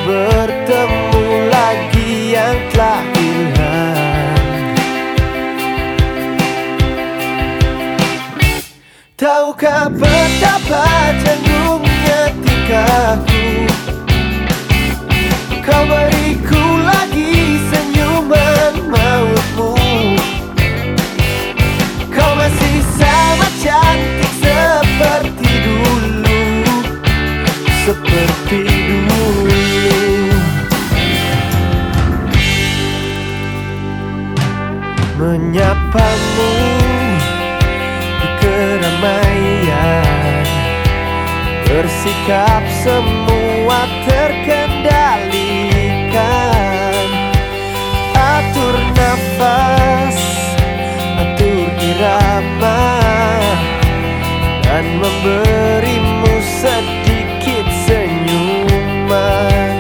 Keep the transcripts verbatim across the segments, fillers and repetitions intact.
bertemu lagi yang telah hilang. Tahukah betapa janggungnya tingkahku, kau beriku lagi senyuman mautmu. Kau masih sama cantik seperti dulu, seperti dulu. Menyapamu di keramaian, bersikap semua terkendalikan. Atur nafas, atur irama, dan memberimu sedikit senyuman.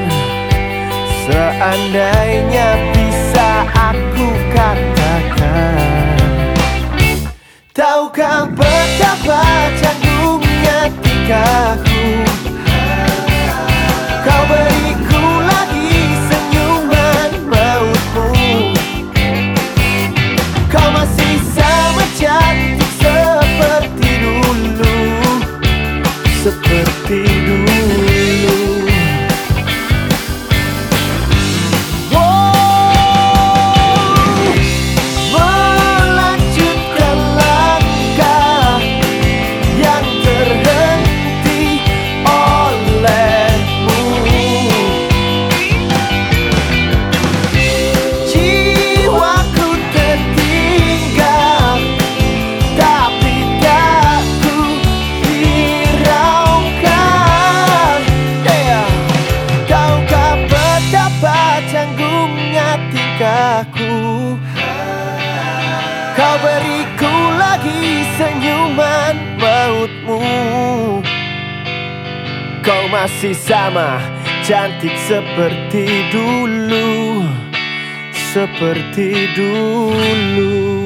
Seandainya bisa aku katakan, tahukah betapa janggungnya tingkahku, kau beriku lagi senyuman mautmu. Kau masih sama cantik seperti dulu, seperti dulu. Kau beriku lagi senyuman mautmu. Kau masih sama cantik seperti dulu, seperti dulu.